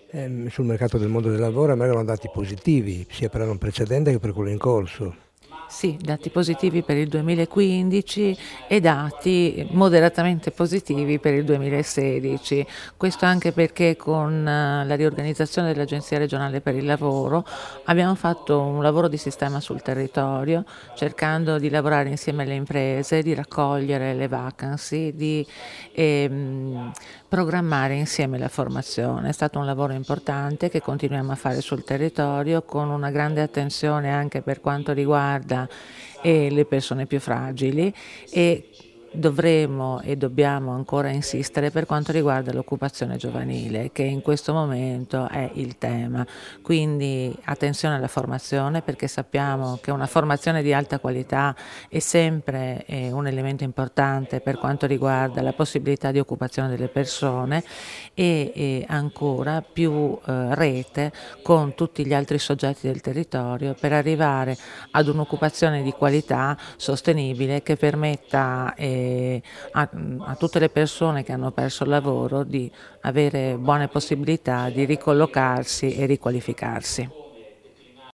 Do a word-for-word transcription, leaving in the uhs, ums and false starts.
ehm, sul mercato del mondo del lavoro emergono dati positivi, sia per l'anno precedente che per quello in corso. Sì, dati positivi per il duemilaquindici e dati moderatamente positivi per il duemilasedici. Questo anche perché con eh, la riorganizzazione dell'Agenzia regionale per il lavoro abbiamo fatto un lavoro di sistema sul territorio, cercando di lavorare insieme alle imprese, di raccogliere le vacancy, di ehm, programmare insieme la formazione. È stato un lavoro importante che continuiamo a fare sul territorio con una grande attenzione anche per quanto riguarda e le persone più fragili, e dovremo e dobbiamo ancora insistere per quanto riguarda l'occupazione giovanile, che in questo momento è il tema. Quindi attenzione alla formazione, perché sappiamo che una formazione di alta qualità è sempre eh, un elemento importante per quanto riguarda la possibilità di occupazione delle persone, e, e ancora più eh, rete con tutti gli altri soggetti del territorio per arrivare ad un'occupazione di qualità sostenibile che permetta eh, a, a tutte le persone che hanno perso il lavoro di avere buone possibilità di ricollocarsi e riqualificarsi.